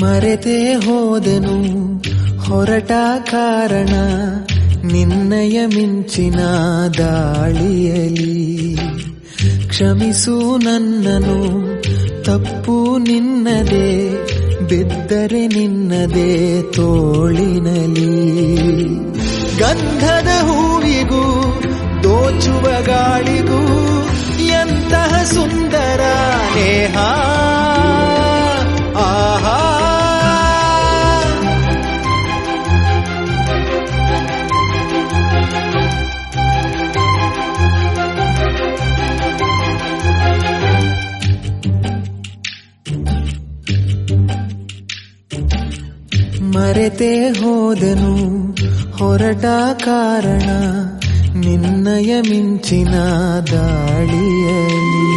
ಮರೆತೇ ಹೋದೆನು ಹೊರಟ ಕಾರಣ ನಿನ್ನಯ ಮಿಂಚಿನ ದಾಳಿಯಲಿ. ಕ್ಷಮಿಸು ನನ್ನನು, ತಪ್ಪು ನಿನ್ನದೇ, ಬಿದ್ದರೆ ನಿನ್ನದೇ ತೋಳಿನಲಿ. ಗಂಧದ ಹೂವಿಗೂ ದೋಚುವ ಗಾಳಿಗೂ ಎಂತಹ ಸುಂದರ ನೇಹ. ಆಹಾ ಮರೆತೇ ಹೋದೆನು ಹೊರಟ ಕಾರಣ ನಿನ್ನಯ ಮಿಂಚಿನ ದಾಳಿಯಲಿ.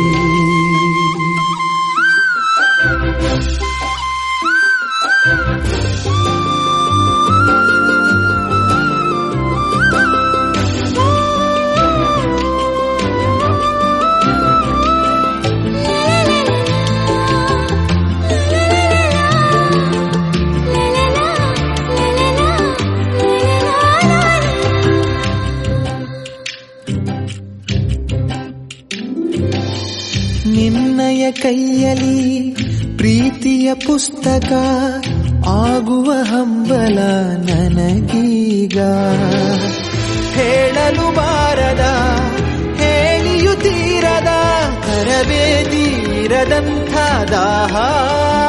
ನಿನ್ನಯ ಕೈಯಲ್ಲಿ ಪ್ರೀತಿಯ ಪುಸ್ತಕ ಆಗುವ ಹಂಬಲ ನನಗೀಗ. ಹೇಳಲು ಬಾರದ ಹೇಳಿಯು ತೀರದ ಕರವೇ ತೀರದಂಥ ದಾಹ.